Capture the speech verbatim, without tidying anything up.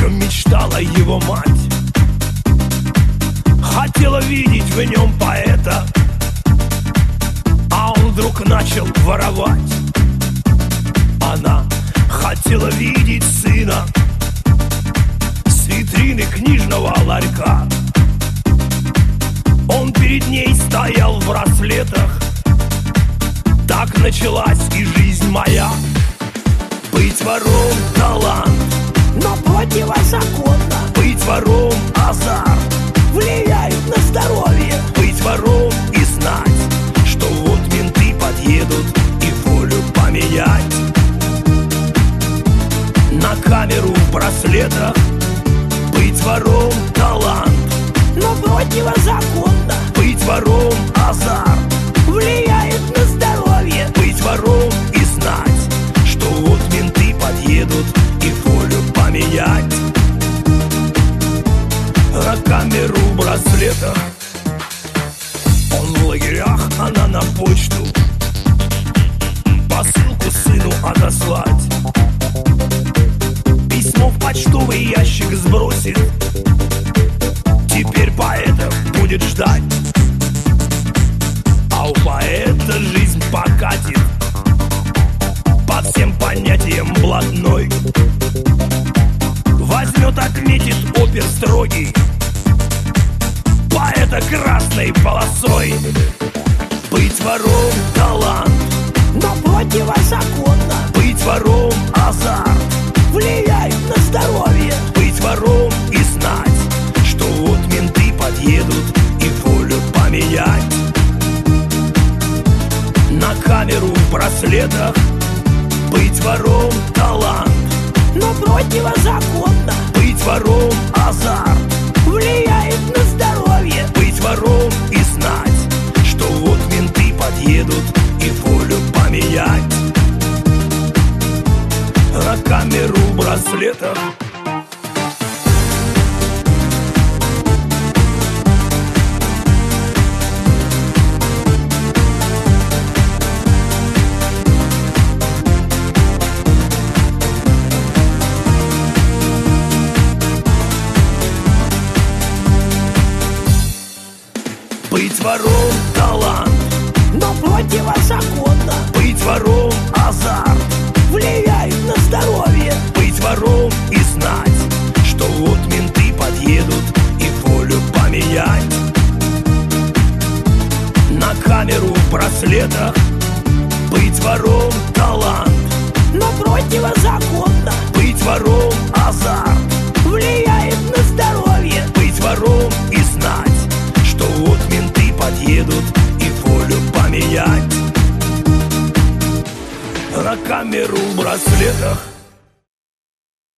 чем мечтала его мать. Хотела видеть в нем поэта, а он вдруг начал воровать. Она хотела видеть сына с витрины книжного ларька. Он перед ней стоял в браслетах. Так началась и жизнь моя. Быть вором — талант, но противозаконно. быть вором — азарт, Влияет на здоровье. быть вором и знать, что вот менты подъедут и волю поменять. На камеру в браслетах. Быть вором — талант, но противозаконно. быть вором — азарт, Влияет на здоровье. быть вором и знать, что вот менты подъедут и волю поменять. На камеру в браслетах. Он в лагерях, она на почту. Посылку сыну отослать. Письмо в почтовый ящик сбросит. Теперь поэта будет ждать. А у поэта жизнь покатит по всем понятиям блатной. Возьмет, отметит опер строгий поэта красной полосой. Быть вором — талант, но противозаконно. быть вором — азарт, Влияет на здоровье. быть вором и знать, что вот менты подъедут и волю поменять. На камеру в браслетах. Быть вором — талант, но противозаконно. быть вором — азарт, Влияет на здоровье. быть вором и знать, что вот менты подъедут и волю поменять. На камеру в браслетах. Быть вором — талант, но противозаконно. быть вором — азарт, Влияет на здоровье. быть вором и знать, что вот менты подъедут и волю поменять. На камеру в браслетах. Быть вором — талант, но противозаконно. быть вором — азарт, Влияет на здоровье. быть вором и знать, что вот менты подъедут и волю поменять. На камеру в браслетах.